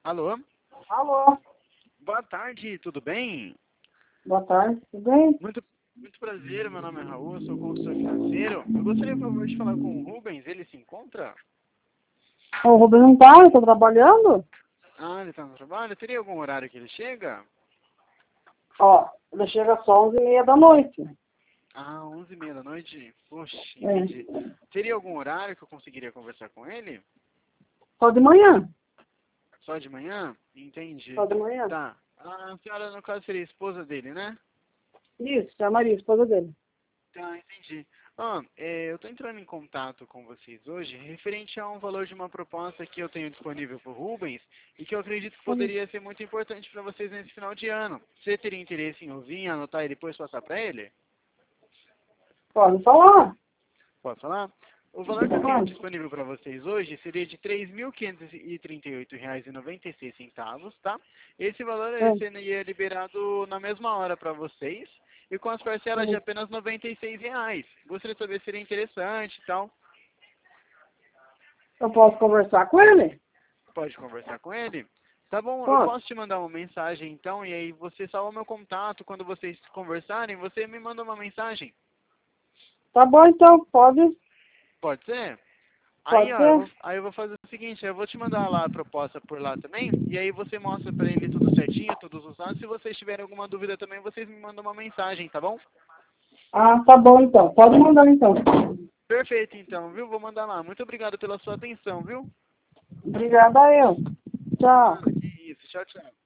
Alô? Alô, Boa tarde, tudo bem? boa tarde, tudo bem? Muito prazer, meu nome é Raul, eu sou consultor financeiro. Eu gostaria, por favor, de falar com o Rubens, ele se encontra? O Rubens não tá, eu tô trabalhando. Ah, ele está no trabalho? Teria algum horário que ele chega? Ó, ele chega só 11h30 da noite. Ah, 11h30 da noite? Poxa, É, entendi. Teria algum horário que eu conseguiria conversar com ele? só de manhã, Só de manhã? Entendi. só de manhã. Tá. A senhora, no caso, seria a esposa dele, né? Isso, é a Maria, esposa dele. Tá, entendi. Eu estou entrando em contato com vocês hoje referente a um valor de uma proposta que eu tenho disponível para o Rubens e que eu acredito que poderia ser muito importante para vocês nesse final de ano. Você teria interesse em ouvir, anotar e depois passar para ele? Pode falar. Posso falar? O valor que eu tenho Pode. disponível para vocês hoje seria de R$ 3.538,96, tá? Esse valor É, seria liberado na mesma hora para vocês e com as parcelas de é. apenas R$ 96. Gostaria de saber se seria interessante e tal. Eu posso conversar com ele? Pode conversar com ele? Tá bom, eu Posso. posso te mandar uma mensagem então, e aí você salva meu contato. Quando vocês conversarem, você me manda uma mensagem. Tá bom então, pode, Pode ser? Aí, pode ó, ser. eu vou fazer o seguinte, eu vou te mandar lá a proposta por lá também, e aí você mostra pra ele tudo certinho, todos os dados. Se vocês tiverem alguma dúvida também, vocês me mandam uma mensagem, tá bom? Ah, tá bom então, pode mandar então. Perfeito, então, viu? Vou mandar lá. Muito obrigado pela sua atenção, viu? Obrigada eu. De Tchau. nada, que isso. Tchau, tchau.